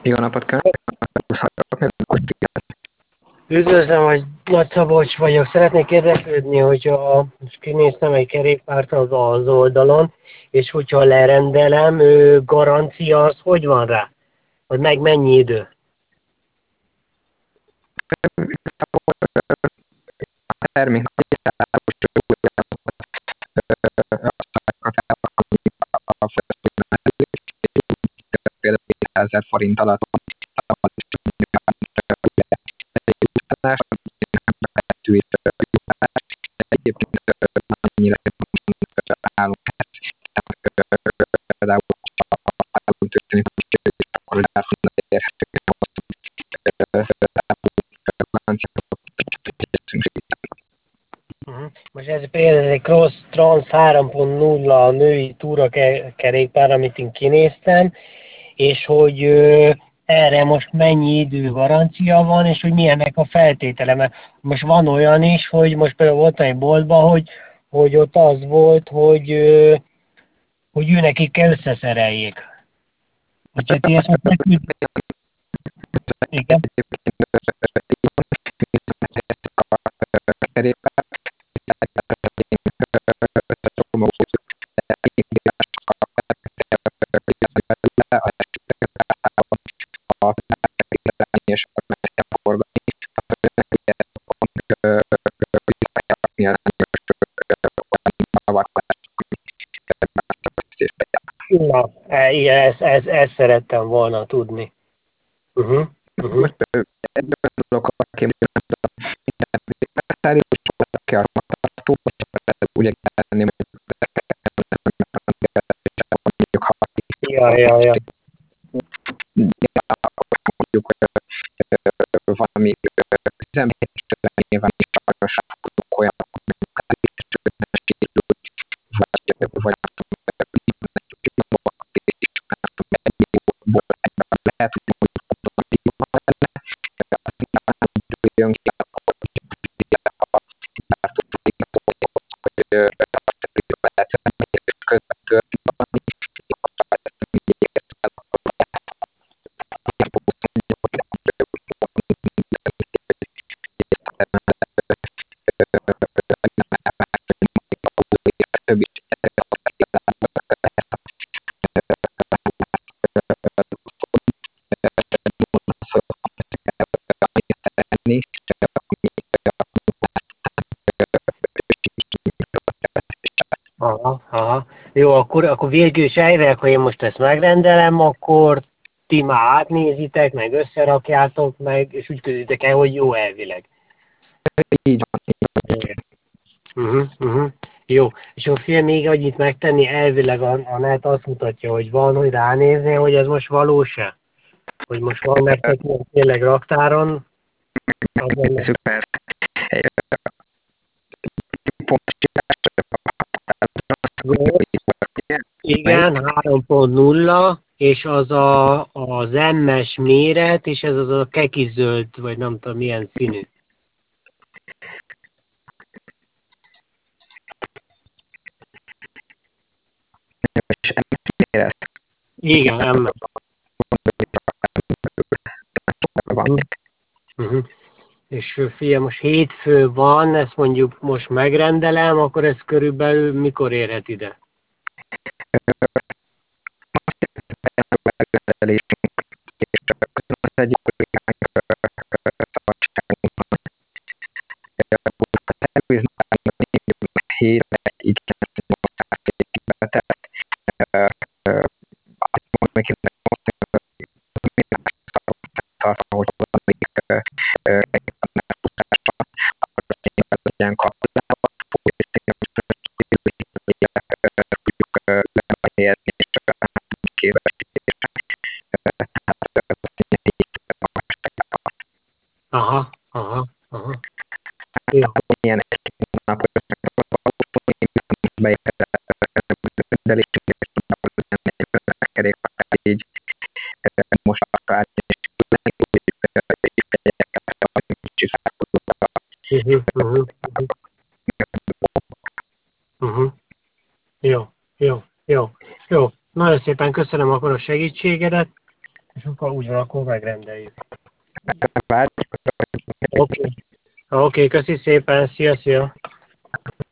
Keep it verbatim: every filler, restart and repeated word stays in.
Jó napot kívánok! Üdvözlöm, hogy Nagy Szabolcs vagyok. Szeretnék érdeklődni, hogyha most kinéztem egy kerékpárt az az oldalon, és hogyha lerendelem, ő, garancia az hogy van rá? Vagy meg mennyi idő? A termék például kétezer forint alatt egyébként annyira állunk például állunk történik, akkor érhető Uh-huh. Most ez például egy Cross Trans három pont nulla női túra kerékpár, amit én kinéztem, és hogy ö, erre most mennyi idő garancia van, és hogy milyennek a feltétele, mert most van olyan is, hogy most például volt egy boltban, hogy, hogy ott az volt, hogy, ö, hogy ő nekik kell összeszereljék. Hogyha ti ezt most nekünk... Igen. és forgalmi Na, e, igen, ezt, ezt, ezt szerettem volna tudni. Uh-huh. Uh-huh. Most egy dolog, aki kell ugye lenni, Ja, ja, ja. mondjuk valami üzemben nyilván is sajnos olyan vagy vagy lehet, Aha, aha. Jó, akkor, akkor végül is elvileg, ha én most ezt megrendelem, akkor ti már átnézitek, meg összerakjátok, meg, és úgy közítek el, hogy jó elvileg. így van. Igen. Uh-huh, uh-huh. Jó, és a film még annyit megtenni, elvileg a, a net azt mutatja, hogy van, hogy ránézni, hogy ez most valós-e? Hogy most van nektek ilyen tényleg raktáron? Szuper. Jó. Igen, három pont nulla, és az a, az em-es méret, és ez az a keki zöld, vagy nem tudom milyen színű. Igen, em-es. Uh-huh. És fiam, most hétfő van, ezt mondjuk most megrendelem, akkor ez körülbelül mikor érhet ide? Aha, aha, aha. Jó. Ilyen napos így most akár Uh-huh, uh-huh, uh-huh. Uh-huh. Jó, jó, jó, jó. Nagyon szépen köszönöm akkor a segítségedet. És akkor úgy van, akkor megrendeljük. Várj, Oké, okay. okay, köszi szépen, szia, szia!